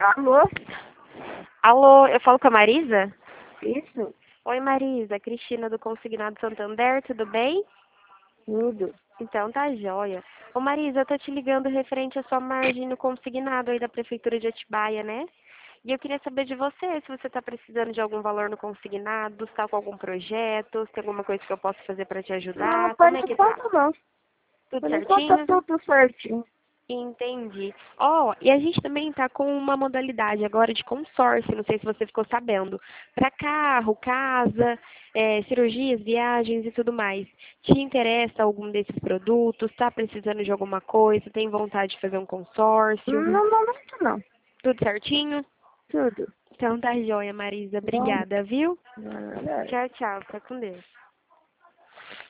Alô? Alô, eu falo com a Marisa? Isso? Oi, Marisa, Cristina do Consignado Santander, tudo bem? Tudo. Então tá joia. Ô Marisa, eu tô te ligando referente à sua margem no consignado aí da Prefeitura de Atibaia, né? E eu queria saber de você, se você tá precisando de algum valor no consignado, se tá com algum projeto, se tem alguma coisa que eu possa fazer pra te Não, ajudar, por como é que tá? enquanto não. Tudo Por enquanto tá certinho? tudo certinho. Entendi. Ó, e a gente também tá com uma modalidade agora de consórcio, não sei se você ficou sabendo, para carro, casa, cirurgias, viagens e tudo mais. Te interessa algum desses produtos? Está precisando de alguma coisa? Tem vontade de fazer um consórcio? Não, momento não. Tudo certinho? Tudo. Então tá joia, Marisa. Bom, Obrigada, viu? é. Tchau, tchau. Fica com Deus.